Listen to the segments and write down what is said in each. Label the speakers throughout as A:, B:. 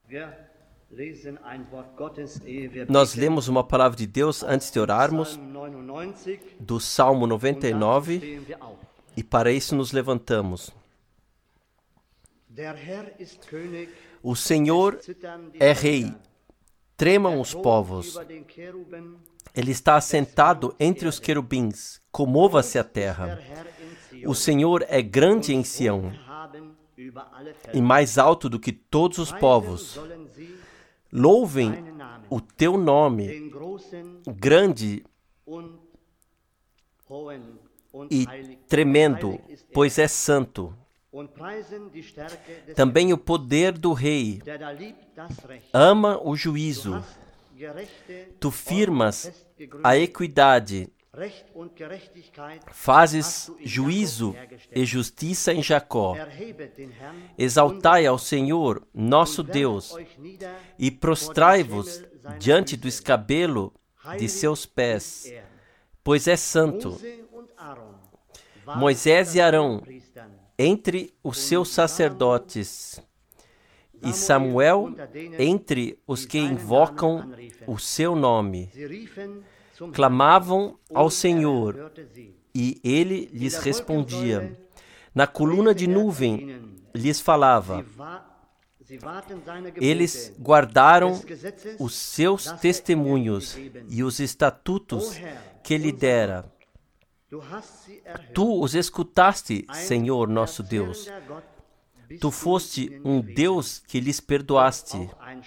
A: Nós lemos uma palavra de Deus antes de orarmos, do Salmo 99, e para isso nos levantamos. O Senhor é Rei, tremam os povos. Ele está assentado entre os querubins, comova-se a terra. O Senhor é grande em Sião, e mais alto do que todos os povos. Louvem o teu nome, grande e tremendo, pois é santo. Também o poder do Rei ama o juízo. Tu firmas a equidade, fazes juízo e justiça em Jacó. Exaltai ao Senhor, nosso Deus, e prostrai-vos diante do escabelo de seus pés, pois é santo. Moisés e Arão, entre os seus sacerdotes, e Samuel entre os que invocam o seu nome. Clamavam ao Senhor, e ele lhes respondia. Na coluna de nuvem lhes falava. Eles guardaram os seus testemunhos e os estatutos que lhe dera. Tu os escutaste, Senhor nosso Deus. Tu foste um Deus que lhes perdoaste,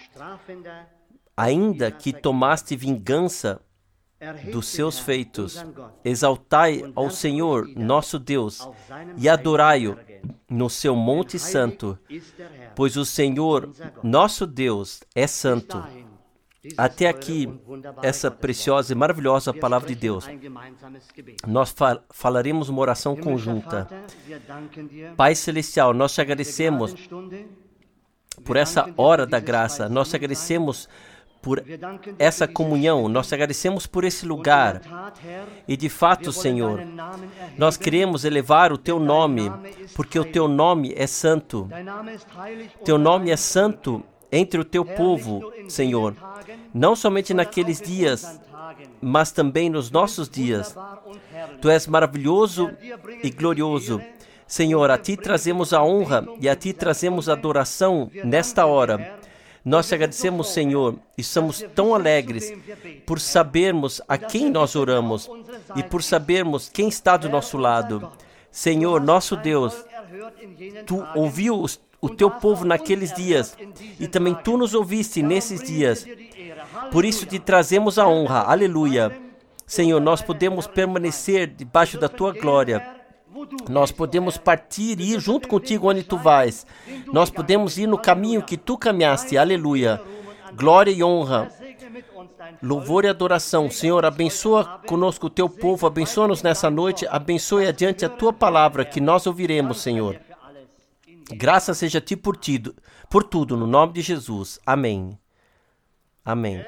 A: ainda que tomaste vingança dos seus feitos. Exaltai ao Senhor, nosso Deus, e adorai-o no seu monte santo, pois o Senhor, nosso Deus, é santo. Até aqui, essa preciosa e maravilhosa palavra de Deus. Nós falaremos uma oração conjunta. Pai Celestial, nós te agradecemos por essa hora da graça. Nós te agradecemos por essa comunhão. Nós te agradecemos por esse lugar. E de fato, Senhor, nós queremos elevar o teu nome, porque o teu nome é santo. Teu nome é santo entre o teu povo, Senhor, não somente naqueles dias, mas também nos nossos dias. Tu és maravilhoso e glorioso. Senhor, a Ti trazemos a honra e a Ti trazemos a adoração nesta hora. Nós te agradecemos, Senhor, e estamos tão alegres por sabermos a quem nós oramos e por sabermos quem está do nosso lado. Senhor, nosso Deus, Tu ouviu o teu povo naqueles dias, e também tu nos ouviste nesses dias. Por isso te trazemos a honra. Aleluia. Senhor, nós podemos permanecer debaixo da tua glória. Nós podemos partir e ir junto contigo onde tu vais. Nós podemos ir no caminho que tu caminhaste. Aleluia. Glória e honra. Louvor e adoração. Senhor, abençoa conosco o teu povo. Abençoa-nos nessa noite. Abençoe adiante a tua palavra que nós ouviremos, Senhor. Graças seja a Ti por tudo, no nome de Jesus. Amém. Amém.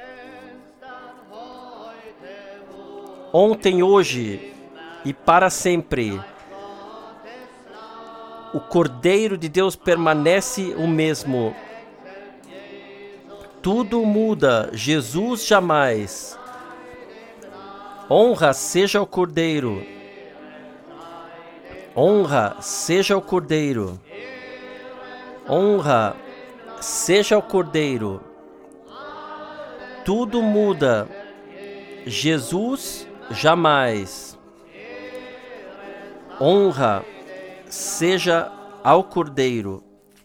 A: Ontem, hoje e para sempre, o Cordeiro de Deus permanece o mesmo. Tudo muda, Jesus jamais. Honra seja ao Cordeiro. Honra seja ao Cordeiro. Honra seja ao Cordeiro. Tudo muda, Jesus jamais. Honra seja ao Cordeiro.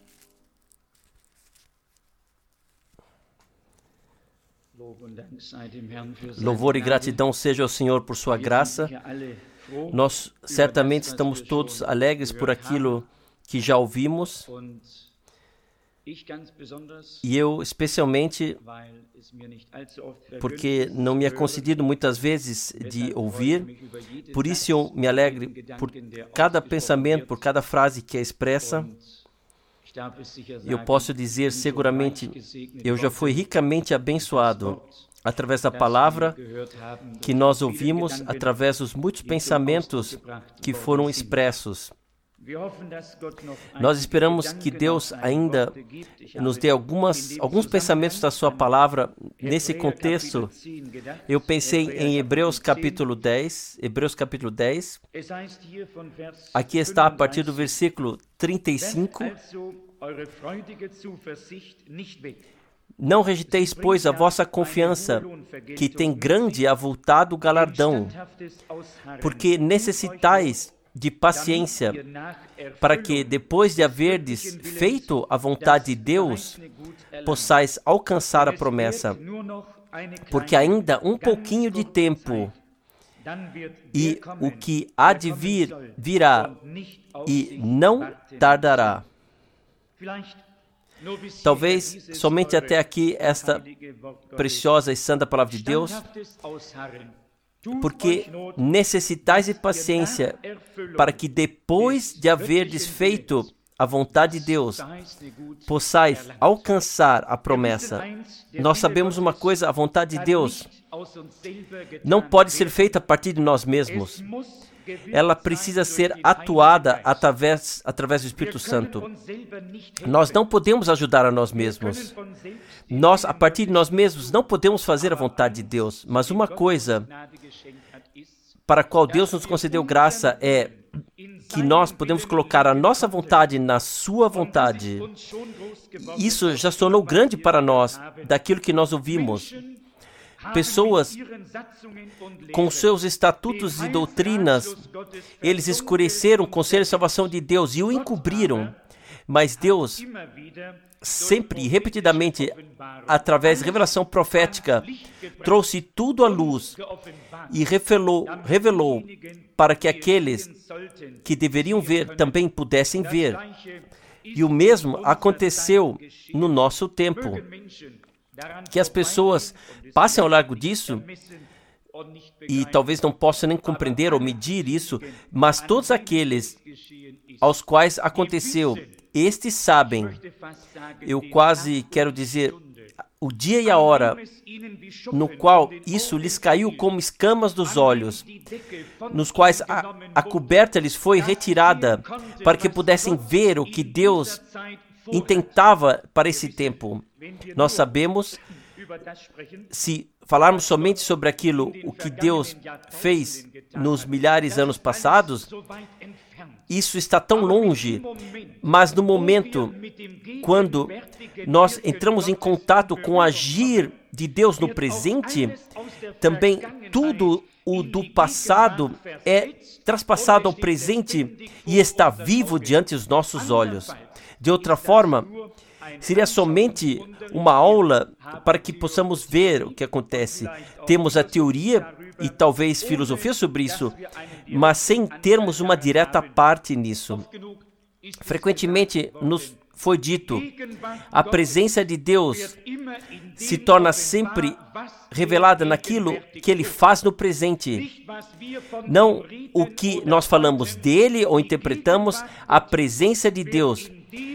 A: Louvor e gratidão seja ao Senhor por sua graça. Nós certamente estamos todos alegres por aquilo que já ouvimos. E eu, especialmente, porque não me é concedido muitas vezes de ouvir, por isso eu me alegro por cada pensamento, por cada frase que é expressa. Eu posso dizer seguramente, eu já fui ricamente abençoado através da palavra que nós ouvimos, através dos muitos pensamentos que foram expressos. Nós esperamos que Deus ainda nos dê alguns pensamentos da sua palavra. Nesse contexto, eu pensei em Hebreus capítulo 10. Aqui está a partir do versículo 35. Não rejeiteis, pois, a vossa confiança, que tem grande e avultado galardão, porque necessitais de paciência, para que, depois de haverdes feito a vontade de Deus, possais alcançar a promessa. Porque ainda um pouquinho de tempo, e o que há de vir, virá, e não tardará. Talvez somente até aqui esta preciosa e santa palavra de Deus, porque necessitais de paciência, para que depois de haverdes feito a vontade de Deus, possais alcançar a promessa. Nós sabemos uma coisa, a vontade de Deus não pode ser feita a partir de nós mesmos. Ela precisa ser atuada através do Espírito Santo. Nós não podemos ajudar a nós mesmos. Nós, a partir de nós mesmos, não podemos fazer a vontade de Deus. Mas uma coisa para a qual Deus nos concedeu graça é que nós podemos colocar a nossa vontade na sua vontade. Isso já se tornou grande para nós, daquilo que nós ouvimos. Pessoas, com seus estatutos e doutrinas, eles escureceram o conselho de salvação de Deus e o encobriram. Mas Deus, sempre e repetidamente, através de revelação profética, trouxe tudo à luz e revelou para que aqueles que deveriam ver também pudessem ver. E o mesmo aconteceu no nosso tempo. Que as pessoas passem ao largo disso e talvez não possam nem compreender ou medir isso, mas todos aqueles aos quais aconteceu, estes sabem, eu quase quero dizer, o dia e a hora no qual isso lhes caiu como escamas dos olhos, nos quais a coberta lhes foi retirada para que pudessem ver o que Deus intentava para esse tempo. Nós sabemos, se falarmos somente sobre aquilo, o que Deus fez nos milhares de anos passados, isso está tão longe, mas no momento quando nós entramos em contato com o agir de Deus no presente, também tudo o do passado é traspassado ao presente e está vivo diante dos nossos olhos. De outra forma, seria somente uma aula para que possamos ver o que acontece. Temos a teoria e talvez filosofia sobre isso, mas sem termos uma direta parte nisso. Frequentemente nos foi dito, a presença de Deus se torna sempre revelada naquilo que Ele faz no presente. Não o que nós falamos dele ou interpretamos, a presença de Deus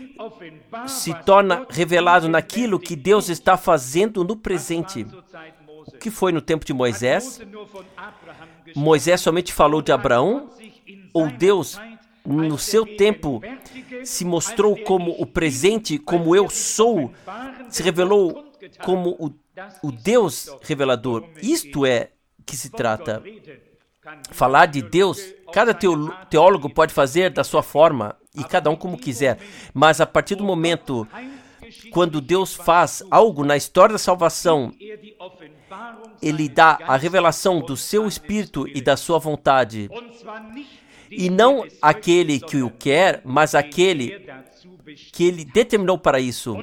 A: se torna revelado naquilo que Deus está fazendo no presente. O que foi no tempo de Moisés? Moisés somente falou de Abraão? Ou Deus, no seu tempo, se mostrou como o presente, como eu sou, se revelou como o Deus revelador? Isto é que se trata. Falar de Deus, cada teólogo pode fazer da sua forma, e cada um como quiser, mas a partir do momento quando Deus faz algo na história da salvação, Ele dá a revelação do seu Espírito e da sua vontade. E não aquele que o quer, mas aquele que Ele determinou para isso.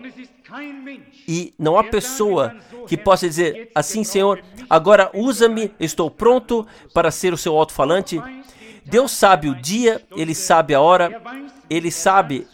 A: E não há pessoa que possa dizer assim, Senhor, agora usa-me, estou pronto para ser o seu alto-falante. Deus sabe o dia, Ele sabe a hora, Ele sabe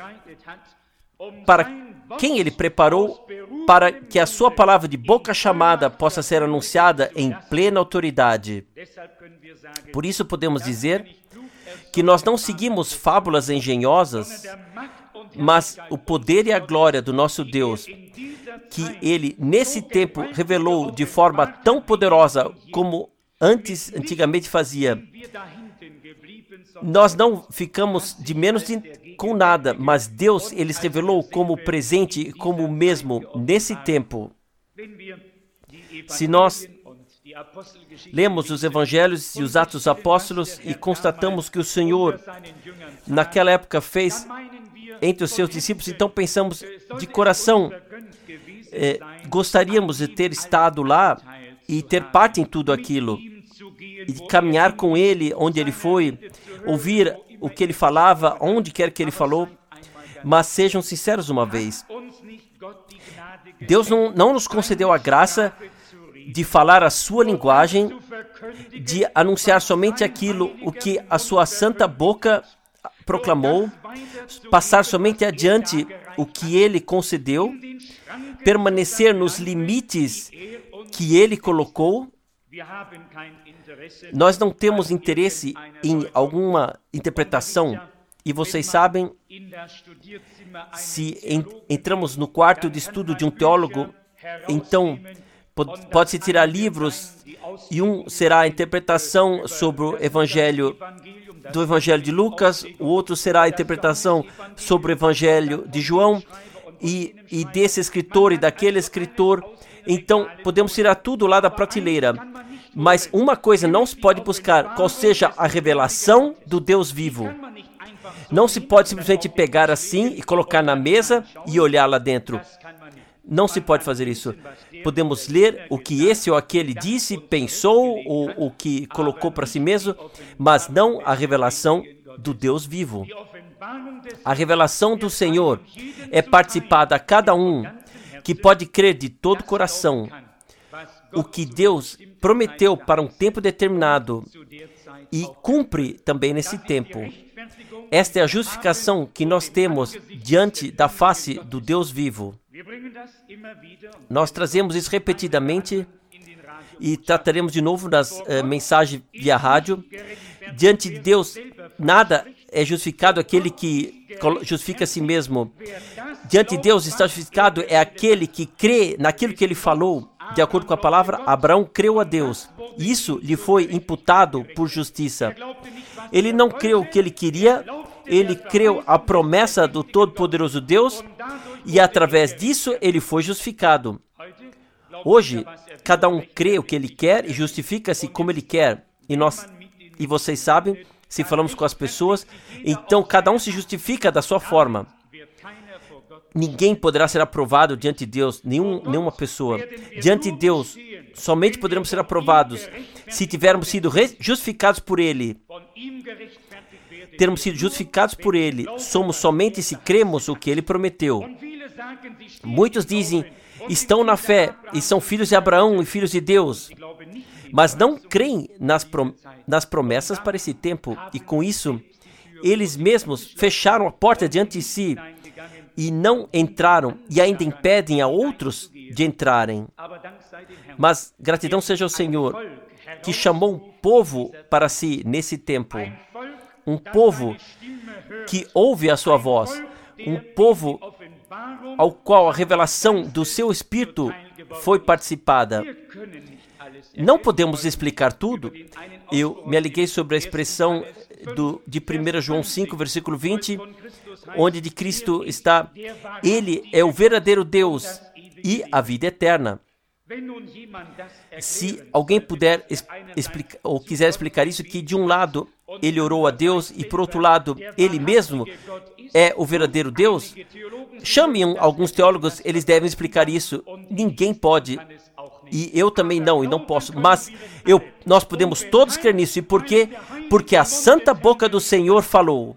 A: para quem Ele preparou para que a sua palavra de boca chamada possa ser anunciada em plena autoridade. Por isso podemos dizer que nós não seguimos fábulas engenhosas, mas o poder e a glória do nosso Deus, que Ele, nesse tempo, revelou de forma tão poderosa como antigamente fazia. Nós não ficamos de menos com nada, mas Deus, Ele se revelou como presente e como o mesmo nesse tempo. Se nós lemos os Evangelhos e os Atos dos Apóstolos e constatamos que o Senhor, naquela época, fez entre os seus discípulos, então pensamos de coração, gostaríamos de ter estado lá e ter parte em tudo aquilo, e caminhar com Ele onde Ele foi, ouvir o que Ele falava, onde quer que Ele falou, mas sejam sinceros uma vez. Deus não nos concedeu a graça de falar a sua linguagem, de anunciar somente aquilo o que a sua santa boca proclamou, passar somente adiante o que Ele concedeu, permanecer nos limites que Ele colocou. Nós não temos interesse em alguma interpretação. E vocês sabem, se entramos no quarto de estudo de um teólogo, então pode-se tirar livros e um será a interpretação sobre o Evangelho do Evangelho de Lucas, o outro será a interpretação sobre o Evangelho de João e desse escritor e daquele escritor. Então podemos tirar tudo lá da prateleira, mas uma coisa não se pode buscar, qual seja a revelação do Deus vivo. Não se pode simplesmente pegar assim e colocar na mesa e olhar lá dentro. Não se pode fazer isso. Podemos ler o que esse ou aquele disse, pensou, ou o que colocou para si mesmo, mas não a revelação do Deus vivo. A revelação do Senhor é participada a cada um que pode crer de todo o coração o que Deus prometeu para um tempo determinado e cumpre também nesse tempo. Esta é a justificação que nós temos diante da face do Deus vivo. Nós trazemos isso repetidamente e trataremos de novo nas mensagens via rádio. Diante de Deus, nada é justificado aquele que justifica a si mesmo. Diante de Deus está justificado é aquele que crê naquilo que Ele falou. De acordo com a palavra, Abraão creu a Deus. Isso lhe foi imputado por justiça. Ele não creu o que ele queria, ele creu a promessa do Todo-Poderoso Deus e através disso ele foi justificado. Hoje, cada um crê o que ele quer e justifica-se como ele quer. E vocês sabem, se falamos com as pessoas, então cada um se justifica da sua forma. Ninguém poderá ser aprovado diante de Deus, nenhuma pessoa. Diante de Deus, somente poderemos ser aprovados se tivermos sido justificados por Ele. Termos sido justificados por Ele, somos somente se cremos o que Ele prometeu. Muitos dizem, estão na fé e são filhos de Abraão e filhos de Deus, mas não creem nas promessas para esse tempo. E com isso, eles mesmos fecharam a porta diante de si e não entraram e ainda impedem a outros de entrarem. Mas gratidão seja ao Senhor, que chamou um povo para si nesse tempo. Um povo que ouve a sua voz. Um povo ao qual a revelação do seu Espírito foi participada. Não podemos explicar tudo. Eu me aliguei sobre a expressão de 1 João 5, versículo 20, onde de Cristo está, Ele é o verdadeiro Deus e a vida eterna. Se alguém puder explicar, ou quiser explicar isso, que de um lado ele orou a Deus e por outro lado ele mesmo é o verdadeiro Deus, chamem alguns teólogos, eles devem explicar isso. Ninguém pode, e eu também não, e não posso, mas nós podemos todos crer nisso. E por quê? Porque a santa boca do Senhor falou.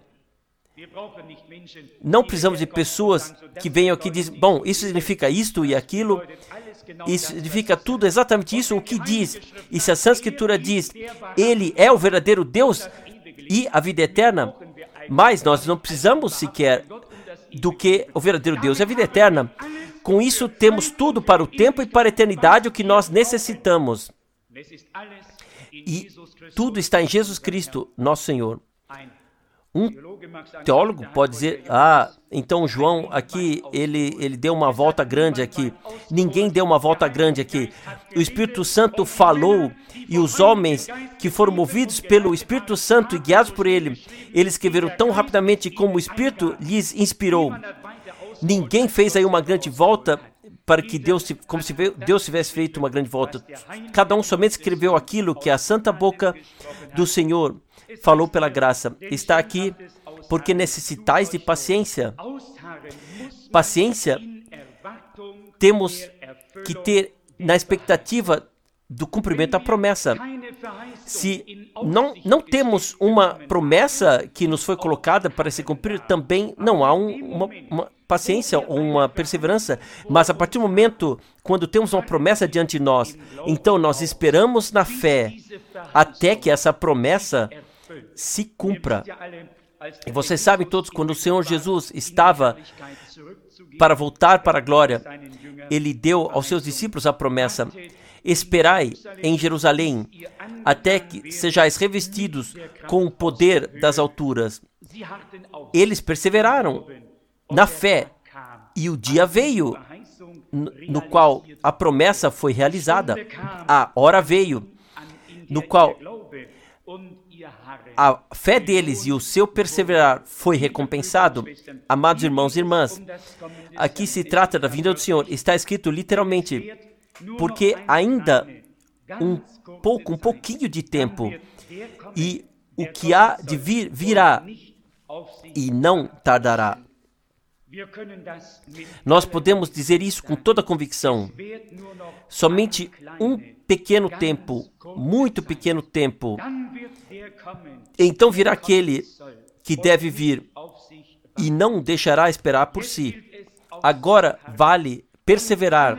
A: Não precisamos de pessoas que venham aqui e dizem, bom, isso significa isto e aquilo, isso significa tudo exatamente isso, o que diz. E se a Santa Escritura diz, Ele é o verdadeiro Deus e a vida eterna, mas nós não precisamos sequer do que o verdadeiro Deus e a vida eterna. Com isso, temos tudo para o tempo e para a eternidade, o que nós necessitamos. E tudo está em Jesus Cristo, nosso Senhor. Um teólogo pode dizer, então João aqui, ele deu uma volta grande aqui. Ninguém deu uma volta grande aqui. O Espírito Santo falou e os homens que foram movidos pelo Espírito Santo e guiados por ele, eles escreveram tão rapidamente como o Espírito lhes inspirou. Ninguém fez aí uma grande volta para que como se Deus tivesse feito uma grande volta. Cada um somente escreveu aquilo que a santa boca do Senhor falou pela graça. Está aqui porque necessitais de paciência. Paciência temos que ter na expectativa do cumprimento da promessa. Se não temos uma promessa que nos foi colocada para se cumprir, também não há uma paciência ou uma perseverança. Mas a partir do momento, quando temos uma promessa diante de nós, então nós esperamos na fé até que essa promessa se cumpra. E vocês sabem todos, quando o Senhor Jesus estava para voltar para a glória, Ele deu aos seus discípulos a promessa: esperai em Jerusalém, até que sejais revestidos com o poder das alturas. Eles perseveraram na fé, e o dia veio, no qual a promessa foi realizada. A hora veio, no qual a fé deles e o seu perseverar foi recompensado. Amados irmãos e irmãs, aqui se trata da vinda do Senhor. Está escrito literalmente, porque ainda um pouquinho de tempo, e o que há de vir, virá, e não tardará. Nós podemos dizer isso com toda a convicção. Somente um pequeno tempo, muito pequeno tempo, então virá aquele que deve vir e não deixará esperar por si. Agora vale perseverar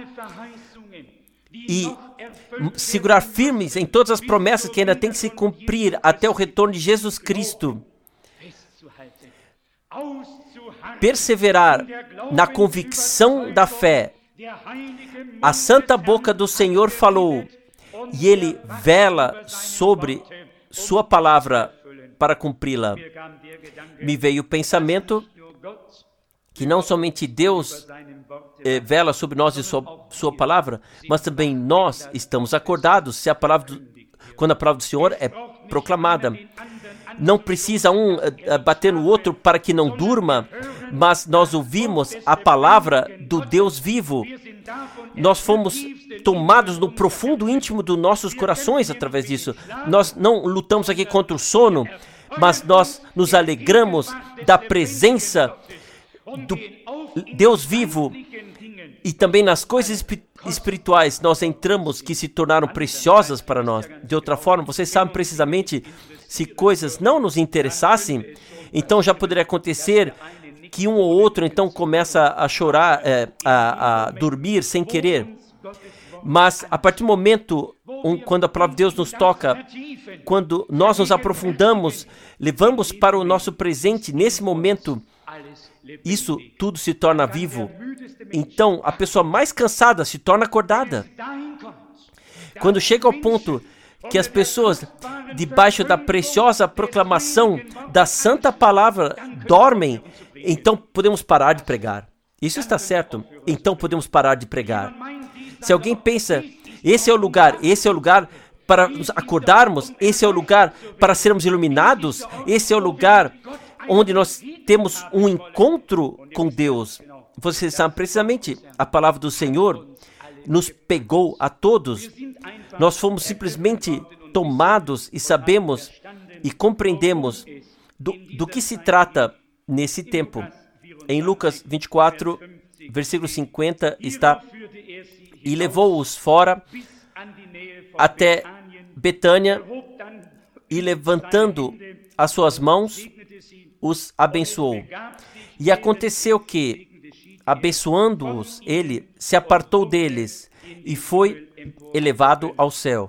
A: e segurar firmes em todas as promessas que ainda têm que se cumprir até o retorno de Jesus Cristo. Perseverar na convicção da fé. A santa boca do Senhor falou, e Ele vela sobre sua palavra para cumpri-la. Me veio o pensamento que não somente Deus vela sobre nós e sua palavra, mas também nós estamos acordados quando a palavra do Senhor é proclamada. Não precisa um bater no outro para que não durma, mas nós ouvimos a palavra do Deus vivo. Nós fomos tomados no profundo íntimo dos nossos corações através disso. Nós não lutamos aqui contra o sono, mas nós nos alegramos da presença do Deus vivo, e também nas coisas espirituais nós entramos que se tornaram preciosas para nós. De outra forma, vocês sabem precisamente, se coisas não nos interessassem, então já poderia acontecer que um ou outro então começa a chorar, a dormir sem querer. Mas a partir do momento quando a palavra de Deus nos toca, quando nós nos aprofundamos, levamos para o nosso presente, nesse momento, isso tudo se torna vivo. Então, a pessoa mais cansada se torna acordada. Quando chega ao ponto que as pessoas, debaixo da preciosa proclamação da santa palavra, dormem, então podemos parar de pregar. Isso está certo. Então podemos parar de pregar. Se alguém pensa, esse é o lugar para nos acordarmos, esse é o lugar para sermos iluminados, esse é o lugar onde nós temos um encontro com Deus. Você sabe precisamente, a palavra do Senhor nos pegou a todos. Nós fomos simplesmente tomados e sabemos e compreendemos do que se trata nesse tempo. Em Lucas 24, versículo 50 está: e levou-os fora até Betânia, e levantando as suas mãos, os abençoou. E aconteceu que, abençoando-os, ele se apartou deles e foi elevado ao céu.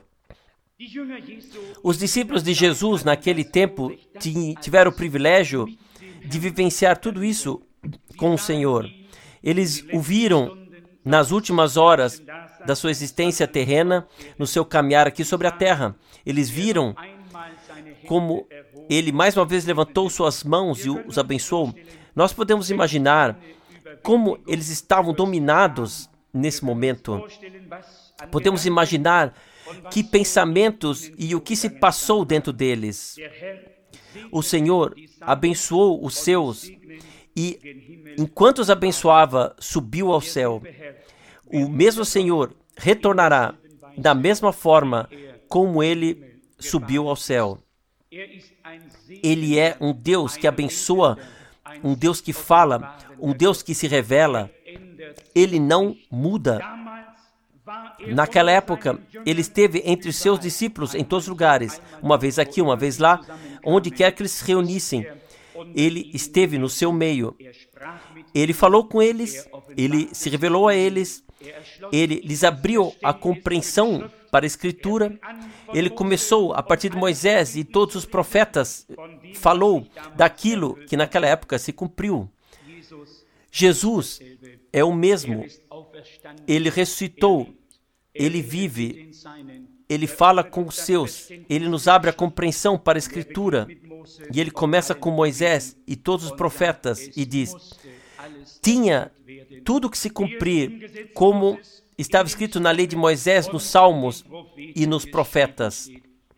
A: Os discípulos de Jesus naquele tempo tiveram o privilégio de vivenciar tudo isso com o Senhor. Eles o viram nas últimas horas da sua existência terrena, no seu caminhar aqui sobre a terra. Eles viram como ele mais uma vez levantou suas mãos e os abençoou, nós podemos imaginar como eles estavam dominados nesse momento. Podemos imaginar que pensamentos e o que se passou dentro deles. O Senhor abençoou os seus e, enquanto os abençoava, subiu ao céu. O mesmo Senhor retornará da mesma forma como ele subiu ao céu. Ele é um Deus que abençoa, um Deus que fala, um Deus que se revela. Ele não muda. Naquela época, ele esteve entre os seus discípulos em todos os lugares, uma vez aqui, uma vez lá, onde quer que eles se reunissem. Ele esteve no seu meio. Ele falou com eles, ele se revelou a eles, ele lhes abriu a compreensão para a Escritura. Ele começou, a partir de Moisés e todos os profetas, falou daquilo que naquela época se cumpriu. Jesus é o mesmo. Ele ressuscitou, ele vive, ele fala com os seus, ele nos abre a compreensão para a Escritura. E ele começa com Moisés e todos os profetas e diz: tinha tudo que se cumprir, como estava escrito na lei de Moisés, nos Salmos e nos profetas.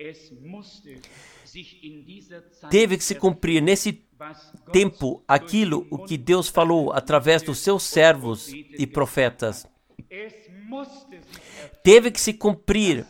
A: Teve que se cumprir nesse tempo aquilo o que Deus falou através dos seus servos e profetas. Teve que se cumprir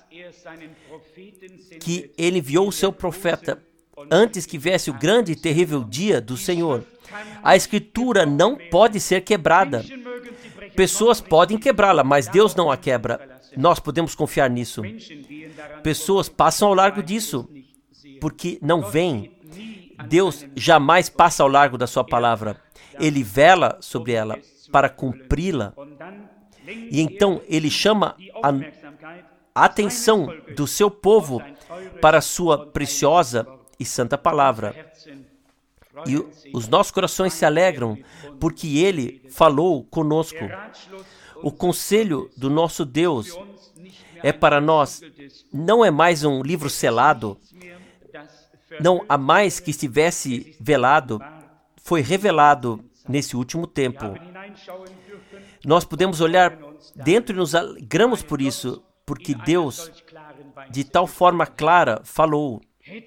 A: que ele enviou o seu profeta antes que viesse o grande e terrível dia do Senhor. A Escritura não pode ser quebrada. Pessoas podem quebrá-la, mas Deus não a quebra. Nós podemos confiar nisso. Pessoas passam ao largo disso, porque não veem. Deus jamais passa ao largo da sua palavra. Ele vela sobre ela para cumpri-la. E então ele chama a atenção do seu povo para a sua preciosa e santa palavra. E os nossos corações se alegram porque ele falou conosco. O conselho do nosso Deus é para nós, não é mais um livro selado, não há mais que estivesse velado, foi revelado nesse último tempo. Nós podemos olhar dentro e nos alegramos por isso, porque Deus, de tal forma clara, falou.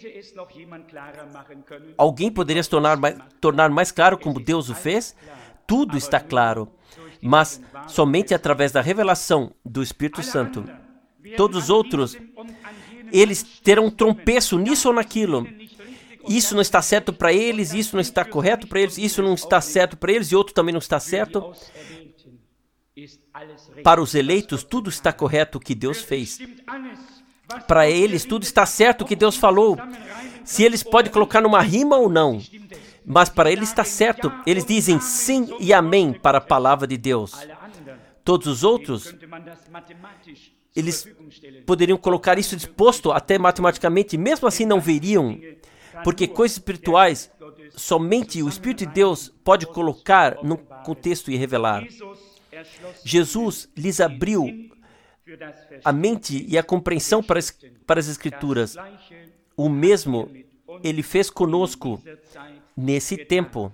A: Alguém poderia se tornar mais claro como Deus o fez? Tudo está claro, mas somente através da revelação do Espírito Santo. Todos os outros, eles terão um tropeço nisso ou naquilo. Isso não está certo para eles, isso não está correto para eles, isso não está certo para eles e outro também não está certo. Para os eleitos, tudo está correto o que Deus fez. Para eles, tudo está certo o que Deus falou. Se eles podem colocar numa rima ou não, mas para eles está certo. Eles dizem sim e amém para a palavra de Deus. Todos os outros, eles poderiam colocar isso disposto até matematicamente, mesmo assim não veriam, porque coisas espirituais, somente o Espírito de Deus pode colocar no contexto e revelar. Jesus lhes abriu a mente e a compreensão para as Escrituras. O mesmo ele fez conosco nesse tempo.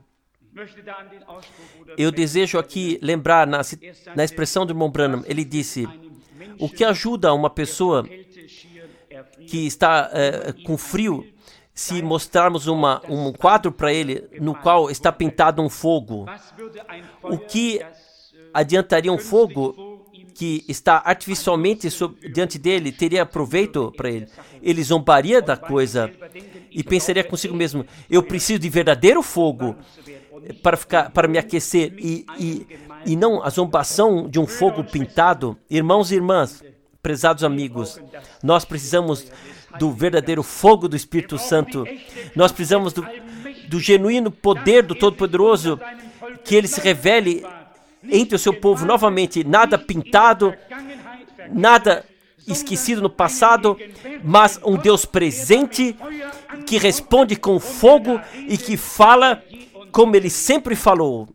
A: Eu desejo aqui lembrar na expressão do irmão Branham, ele disse: o que ajuda uma pessoa que está com frio, se mostrarmos um quadro para ele no qual está pintado um fogo? O que adiantaria um fogo que está artificialmente diante dele, teria proveito para ele? Ele zombaria da coisa e pensaria consigo mesmo: eu preciso de verdadeiro fogo para me aquecer e não a zombação de um fogo pintado. Irmãos e irmãs, prezados amigos, nós precisamos do verdadeiro fogo do Espírito Santo. Nós precisamos do genuíno poder do Todo-Poderoso, que ele se revele entre o seu povo novamente, nada pintado, nada esquecido no passado, mas um Deus presente, que responde com fogo e que fala como ele sempre falou.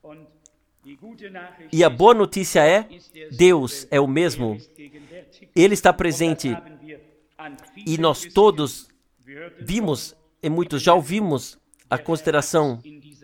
A: E a boa notícia é, Deus é o mesmo. Ele está presente. E nós todos vimos, e muitos já ouvimos a consideração.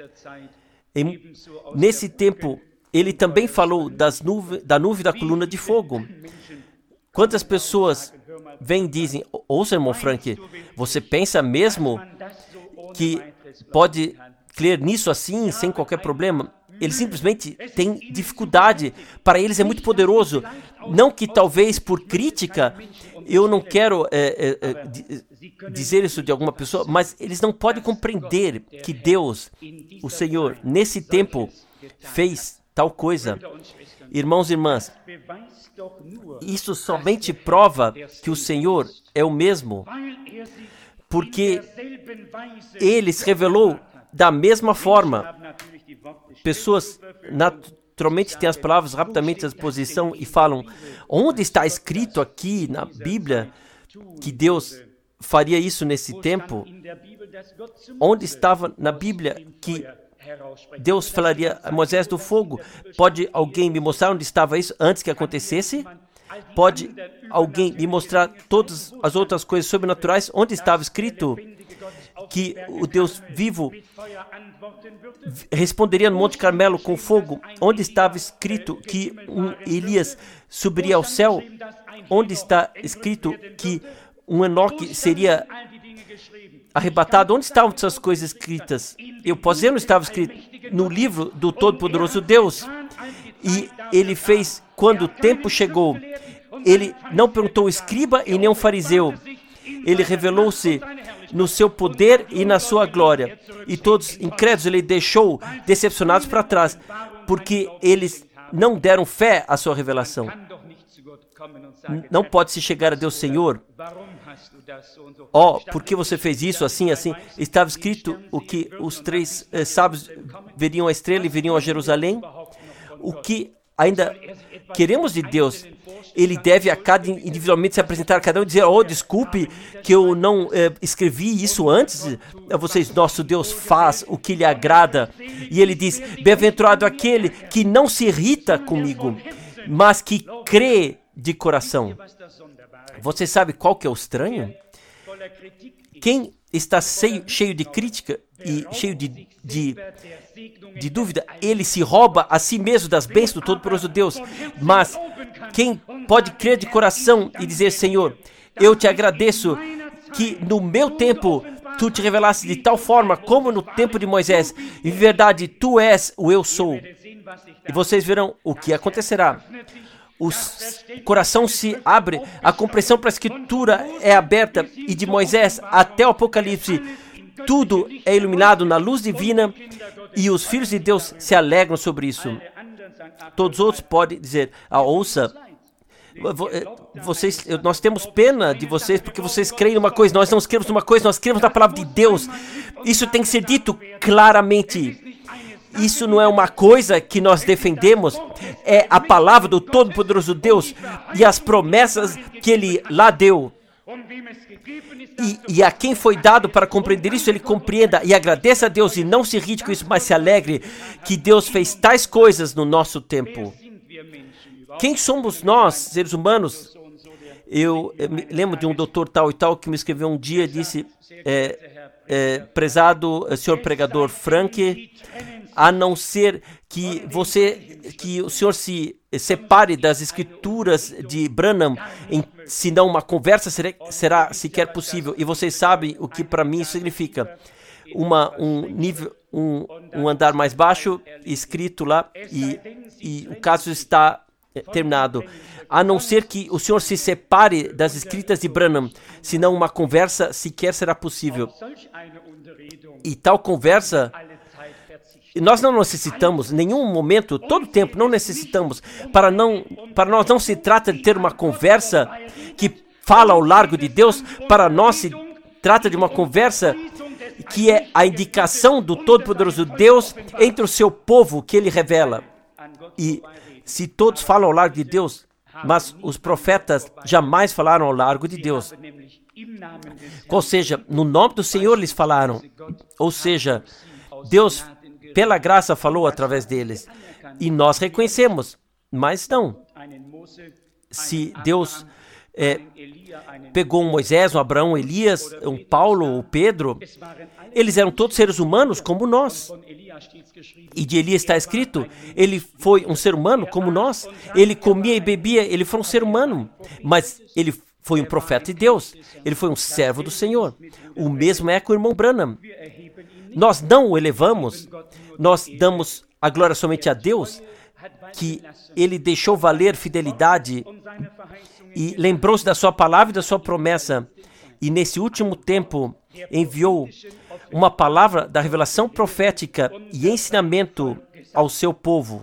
A: Nesse tempo, ele também falou da nuvem da coluna de fogo. Quantas pessoas vêm e dizem, ouça, irmão Frank, você pensa mesmo que pode crer nisso assim, sem qualquer problema? Eles simplesmente têm dificuldade. Para eles é muito poderoso. Não que talvez por crítica, eu não quero dizer isso de alguma pessoa, mas eles não podem compreender que Deus, o Senhor, nesse tempo, fez tal coisa. Irmãos e irmãs, isso somente prova que o Senhor é o mesmo, porque Ele se revelou da mesma forma. Pessoas naturalmente têm as palavras rapidamente à disposição e falam, onde está escrito aqui na Bíblia que Deus faria isso nesse tempo? Onde estava na Bíblia que Deus falaria a Moisés do fogo? Pode alguém me mostrar onde estava isso antes que acontecesse? Pode alguém me mostrar todas as outras coisas sobrenaturais? Onde estava escrito que o Deus vivo responderia no Monte Carmelo com fogo? Onde estava escrito que Elias subiria ao céu? Onde está escrito que um Enoque seria arrebatado? Onde estavam essas coisas escritas? Eu posso dizer, não estava escrito no livro do Todo-Poderoso Deus. E ele fez, quando o tempo chegou, ele não perguntou escriba e nem um fariseu. Ele revelou-se no seu poder e na sua glória. E todos incrédulos ele deixou decepcionados para trás, porque eles não deram fé à sua revelação. Não pode se chegar a Deus, Senhor. Por que você fez isso, assim, assim? Estava escrito o que os 3 sábios veriam a estrela e veriam a Jerusalém. O que ainda queremos de Deus? Ele deve a cada individualmente se apresentar a cada um e dizer, desculpe que eu não escrevi isso antes. Vocês, nosso Deus faz o que lhe agrada. E ele diz, bem-aventurado aquele que não se irrita comigo, mas que crê de coração. Você sabe qual que é o estranho? Quem está cheio de crítica e cheio de dúvida, ele se rouba a si mesmo das bênçãos do Todo-Poderoso Deus. Mas quem pode crer de coração e dizer, Senhor, eu te agradeço que no meu tempo tu te revelaste de tal forma como no tempo de Moisés. Em verdade, tu és o eu sou. E vocês verão o que acontecerá. O coração se abre, a compreensão para a Escritura é aberta, e de Moisés até o Apocalipse, tudo é iluminado na luz divina, e os filhos de Deus se alegram sobre isso. Todos os outros podem dizer, ouça, nós temos pena de vocês, porque vocês creem numa coisa, nós não cremos numa coisa, nós cremos na palavra de Deus. Isso tem que ser dito claramente. Isso não é uma coisa que nós defendemos, é a palavra do Todo-Poderoso Deus e as promessas que Ele lá deu. E a quem foi dado para compreender isso, ele compreenda e agradeça a Deus e não se irrite com isso, mas se alegre que Deus fez tais coisas no nosso tempo. Quem somos nós, seres humanos? Eu me lembro de um doutor tal e tal que me escreveu um dia e disse, prezado senhor pregador Frank, a não ser que o senhor se separe das escrituras de Branham, senão uma conversa será sequer possível. E vocês sabem o que para mim isso significa. Um andar mais baixo, escrito lá, e o caso está terminado. A não ser que o senhor se separe das escritas de Branham, senão uma conversa sequer será possível. E tal conversa, nós não necessitamos, em nenhum momento, todo tempo, não necessitamos. Para nós não se trata de ter uma conversa que fala ao largo de Deus, para nós se trata de uma conversa que é a indicação do Todo-Poderoso Deus entre o seu povo que Ele revela. E se todos falam ao largo de Deus, mas os profetas jamais falaram ao largo de Deus. Ou seja, no nome do Senhor eles falaram. Ou seja, Deus, pela graça, falou através deles. E nós reconhecemos, mas não. Se Deus pegou um Moisés, um Abraão, um Elias, um Paulo, um Pedro. Eles eram todos seres humanos como nós. E de Elias está escrito, ele foi um ser humano como nós. Ele comia e bebia, ele foi um ser humano. Mas ele foi um profeta de Deus. Ele foi um servo do Senhor. O mesmo é com o irmão Branham. Nós não o elevamos, nós damos a glória somente a Deus, que ele deixou valer fidelidade e lembrou-se da sua palavra e da sua promessa. E nesse último tempo enviou uma palavra da revelação profética e ensinamento ao seu povo.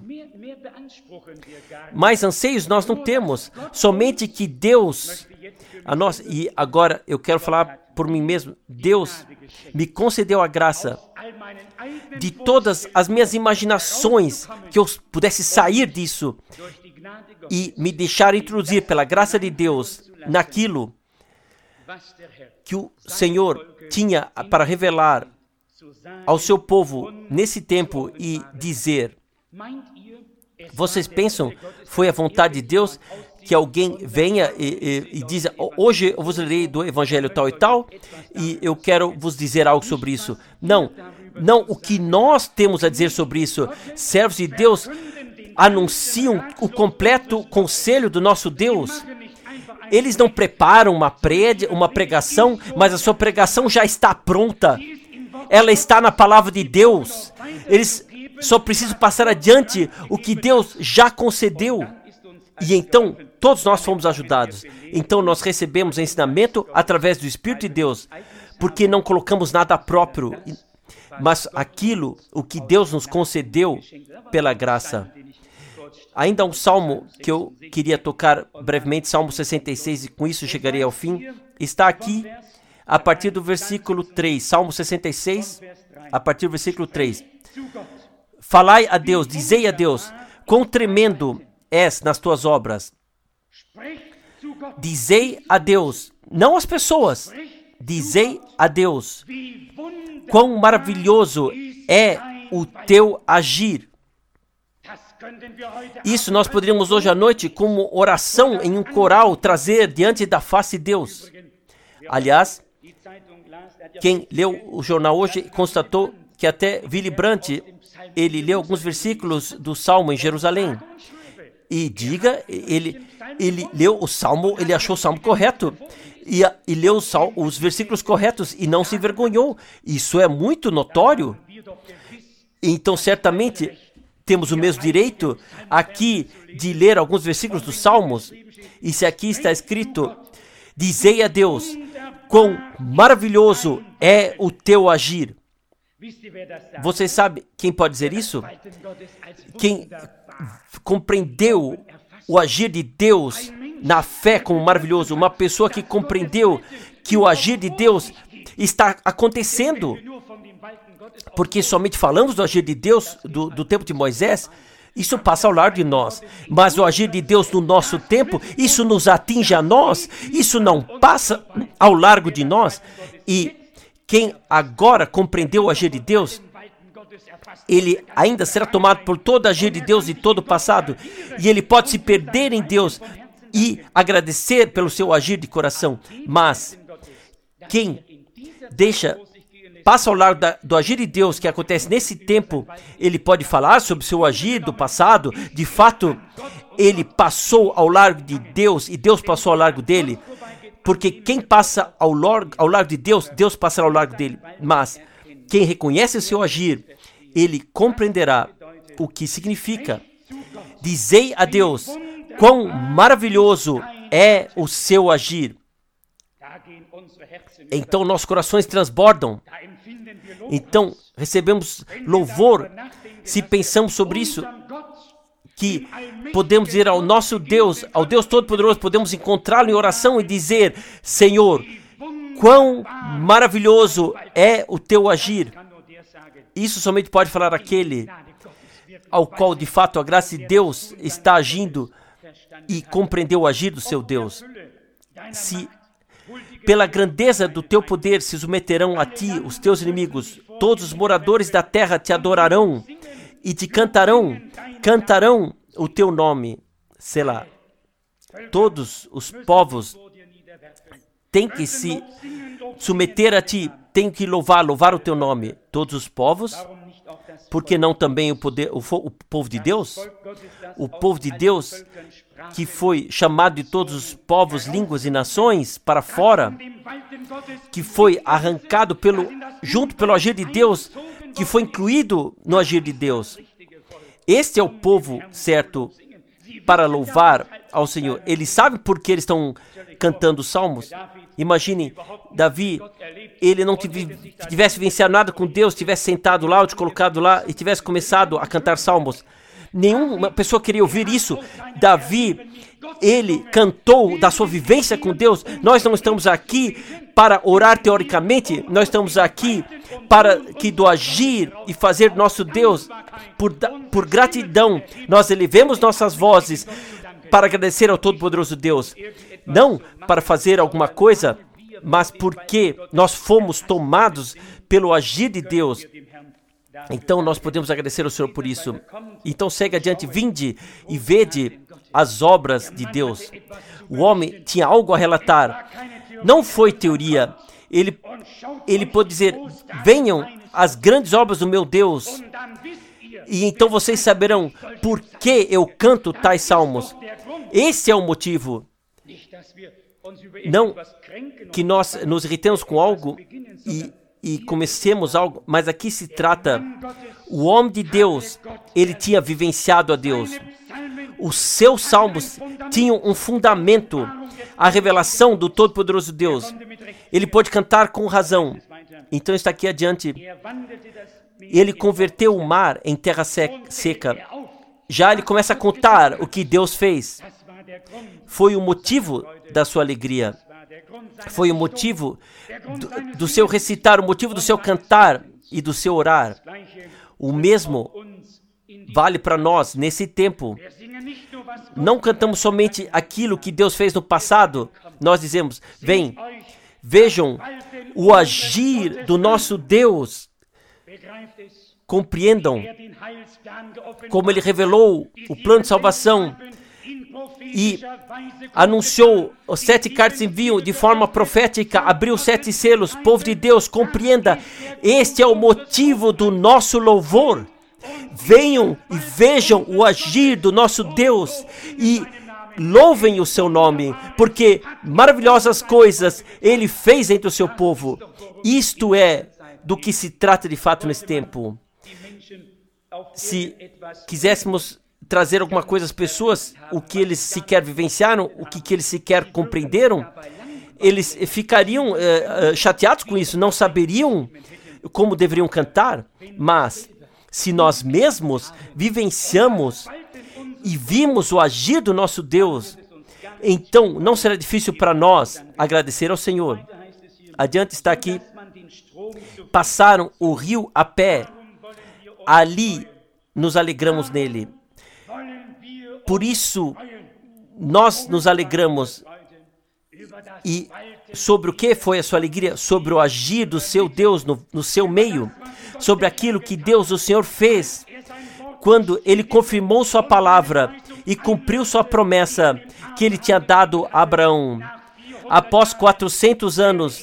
A: Mais anseios nós não temos, somente que Deus, e agora eu quero falar por mim mesmo, Deus me concedeu a graça de todas as minhas imaginações, que eu pudesse sair disso e me deixar introduzir pela graça de Deus naquilo que o Senhor tinha para revelar ao seu povo nesse tempo e dizer: vocês pensam, foi a vontade de Deus que alguém venha e diz: hoje eu vos lerei do evangelho tal e tal, e eu quero vos dizer algo sobre isso. Não, o que nós temos a dizer sobre isso. Servos de Deus anunciam o completo conselho do nosso Deus. Eles não preparam uma pregação, mas a sua pregação já está pronta. Ela está na palavra de Deus. Eles só precisam passar adiante o que Deus já concedeu. E então, todos nós fomos ajudados. Então, nós recebemos ensinamento através do Espírito de Deus, porque não colocamos nada próprio, mas o que Deus nos concedeu pela graça. Ainda um salmo que eu queria tocar brevemente, Salmo 66, e com isso chegarei ao fim. Está aqui a partir do versículo 3. Salmo 66, a partir do versículo 3. Falai a Deus, dizei a Deus, quão tremendo és nas tuas obras. Dizei a Deus, não às pessoas, dizei a Deus, quão maravilhoso é o teu agir. Isso nós poderíamos hoje à noite, como oração em um coral, trazer diante da face de Deus. Aliás, quem leu o jornal hoje constatou que até Willy Brandt, ele leu alguns versículos do Salmo em Jerusalém. E ele leu o Salmo, ele achou o Salmo correto. E leu os versículos corretos e não se envergonhou. Isso é muito notório. Então, certamente, temos o mesmo direito aqui de ler alguns versículos dos Salmos. E se aqui está escrito, dizei a Deus, quão maravilhoso é o teu agir. Você sabe quem pode dizer isso? Quem compreendeu o agir de Deus na fé como maravilhoso. Uma pessoa que compreendeu que o agir de Deus está acontecendo. Porque somente falamos do agir de Deus do tempo de Moisés, isso passa ao largo de nós. Mas o agir de Deus no nosso tempo, isso nos atinge a nós, isso não passa ao largo de nós. E quem agora compreendeu o agir de Deus, ele ainda será tomado por todo o agir de Deus de todo o passado. E ele pode se perder em Deus e agradecer pelo seu agir de coração. Mas quem passa ao largo do agir de Deus que acontece nesse tempo, ele pode falar sobre o seu agir do passado. De fato, ele passou ao largo de Deus e Deus passou ao largo dele. Porque quem passa ao largo de Deus, Deus passará ao largo dele. Mas quem reconhece o seu agir, ele compreenderá o que significa. Dizei a Deus, quão maravilhoso é o seu agir. Então nossos corações transbordam. Então recebemos louvor se pensamos sobre isso, que podemos ir ao nosso Deus, ao Deus Todo-Poderoso, podemos encontrá-lo em oração e dizer: Senhor, quão maravilhoso é o teu agir. Isso somente pode falar aquele ao qual de fato a graça de Deus está agindo e compreendeu o agir do seu Deus. Se pela grandeza do teu poder se submeterão a ti os teus inimigos, todos os moradores da terra te adorarão e te cantarão o teu nome. Selá. Todos os povos tem que se submeter a ti, tem que louvar o teu nome. Todos os povos, por que não também o povo de Deus? O povo de Deus, que foi chamado de todos os povos, línguas e nações para fora, que foi arrancado junto pelo agir de Deus, que foi incluído no agir de Deus. Este é o povo certo para louvar ao Senhor. Eles sabem por que eles estão cantando salmos. Imagine, Davi, ele não tivesse vencido nada com Deus, tivesse sentado lá ou te colocado lá e tivesse começado a cantar salmos. Nenhuma pessoa queria ouvir isso. Davi, ele cantou da sua vivência com Deus. Nós não estamos aqui para orar teoricamente, nós estamos aqui para que do agir e fazer nosso Deus, por gratidão, nós elevemos nossas vozes para agradecer ao Todo-Poderoso Deus. Não para fazer alguma coisa, mas porque nós fomos tomados pelo agir de Deus. Então nós podemos agradecer ao Senhor por isso. Então segue adiante, vinde e vede as obras de Deus. O homem tinha algo a relatar. Não foi teoria. Ele pôde dizer, venham as grandes obras do meu Deus. E então vocês saberão por que eu canto tais salmos. Esse é o motivo. Não que nós nos irritemos com algo e comecemos algo, mas aqui se trata, o homem de Deus, ele tinha vivenciado a Deus. Os seus salmos tinham um fundamento, a revelação do Todo-Poderoso Deus. Ele pôde cantar com razão. Então está aqui adiante. Ele converteu o mar em terra seca. Já ele começa a contar o que Deus fez. Foi o motivo da sua alegria. Foi o motivo do seu recitar, o motivo do seu cantar e do seu orar. O mesmo vale para nós nesse tempo. Não cantamos somente aquilo que Deus fez no passado. Nós dizemos, vejam o agir do nosso Deus. Compreendam como Ele revelou o plano de salvação e anunciou os 7 cartas envio de forma profética, abriu 7 selos. Povo de Deus, compreenda, este é o motivo do nosso louvor. Venham e vejam o agir do nosso Deus e louvem o seu nome, porque maravilhosas coisas Ele fez entre o seu povo. Isto é do que se trata de fato nesse tempo. Se quiséssemos trazer alguma coisa às pessoas, o que eles sequer vivenciaram, o que eles sequer compreenderam, eles ficariam chateados com isso, não saberiam como deveriam cantar. Mas se nós mesmos vivenciamos e vimos o agir do nosso Deus, então não será difícil para nós agradecer ao Senhor. Adiante está aqui, passaram o rio a pé, ali nos alegramos nele. Por isso, nós nos alegramos. E sobre o que foi a sua alegria? Sobre o agir do seu Deus no seu meio. Sobre aquilo que Deus, o Senhor, fez. Quando Ele confirmou sua palavra e cumpriu sua promessa que Ele tinha dado a Abraão. Após 400 anos,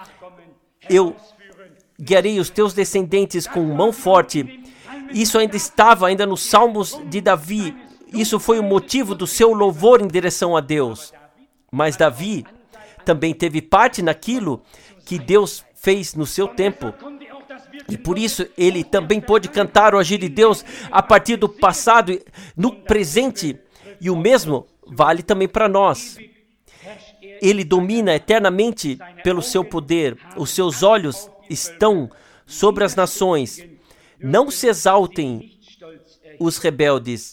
A: eu guiarei os teus descendentes com mão forte. Isso ainda estava nos Salmos de Davi. Isso foi o motivo do seu louvor em direção a Deus. Mas Davi também teve parte naquilo que Deus fez no seu tempo. E por isso ele também pôde cantar o agir de Deus a partir do passado, no presente. E o mesmo vale também para nós. Ele domina eternamente pelo seu poder. Os seus olhos estão sobre as nações. Não se exaltem os rebeldes.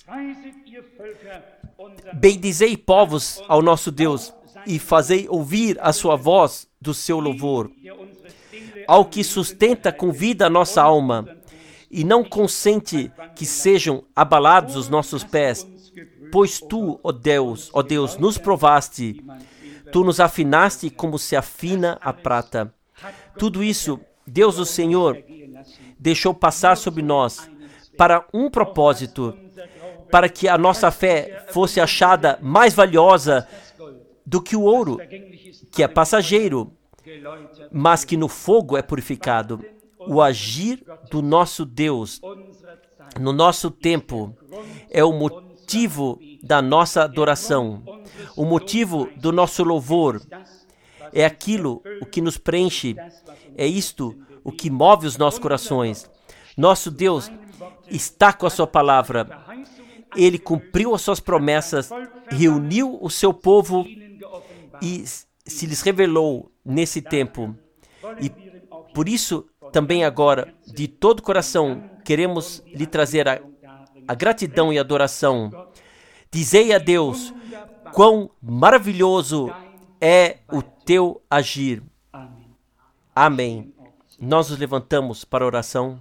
A: Bendizei povos ao nosso Deus e fazei ouvir a sua voz do seu louvor. Ao que sustenta com vida a nossa alma e não consente que sejam abalados os nossos pés, pois tu, ó Deus, nos provaste, tu nos afinaste como se afina a prata. Tudo isso, Deus o Senhor deixou passar sobre nós para um propósito, para que a nossa fé fosse achada mais valiosa do que o ouro, que é passageiro, mas que no fogo é purificado. O agir do nosso Deus no nosso tempo é o motivo da nossa adoração, o motivo do nosso louvor. É aquilo o que nos preenche, é isto o que move os nossos corações. Nosso Deus está com a sua palavra. Ele cumpriu as suas promessas, reuniu o seu povo e se lhes revelou nesse tempo. E por isso, também agora, de todo o coração, queremos lhe trazer a gratidão e adoração. Dizei a Deus, quão maravilhoso é o teu agir. Amém. Nós nos levantamos para a oração.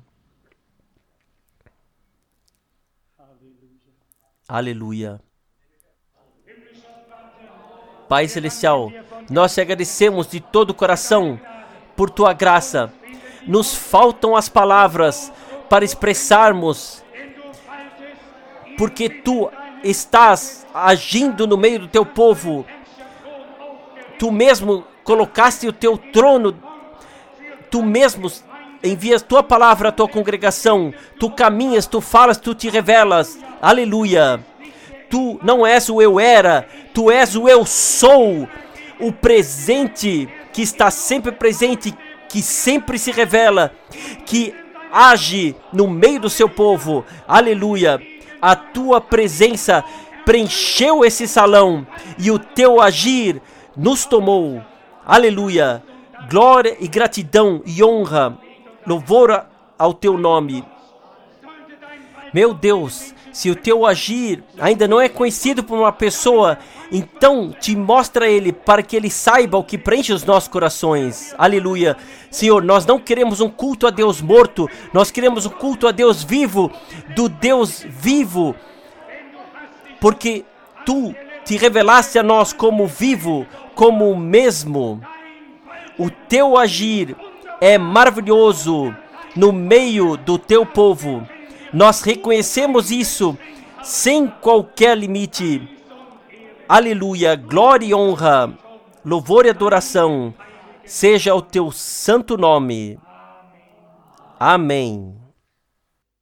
A: Aleluia. Pai Celestial, nós te agradecemos de todo o coração por tua graça. Nos faltam as palavras para expressarmos, porque tu estás agindo no meio do teu povo. Tu mesmo colocaste o teu trono, tu mesmo envias tua palavra à tua congregação, tu caminhas, tu falas, tu te revelas. Aleluia. Tu não és o eu era, tu és o eu sou, o presente que está sempre presente, que sempre se revela, que age no meio do seu povo. Aleluia. A tua presença preencheu esse salão e o teu agir nos tomou. Aleluia. Glória e gratidão e honra, louvor ao teu nome. Meu Deus, se o teu agir ainda não é conhecido por uma pessoa, então te mostra ele para que ele saiba o que preenche os nossos corações. Aleluia. Senhor, nós não queremos um culto a Deus morto, nós queremos um culto a Deus vivo, do Deus vivo, porque tu te revelaste a nós como vivo, como o mesmo. O teu agir é maravilhoso no meio do teu povo. Nós reconhecemos isso sem qualquer limite. Aleluia, glória e honra, louvor e adoração seja o teu santo nome. Amém.